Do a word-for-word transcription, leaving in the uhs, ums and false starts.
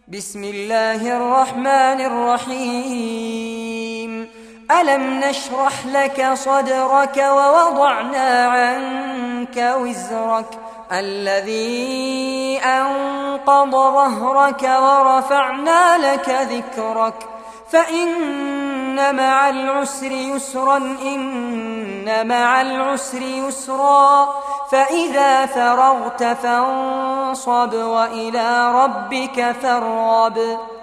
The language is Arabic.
بسم الله الرحمن الرحيم. ألم نشرح لك صدرك ووضعنا عنك وزرك الذي أنقض ظهرك ورفعنا لك ذكرك فإن مع العسر يسرا إن مع العسر يسرا فإذا فرغت فانصب وإلى ربك فارغب.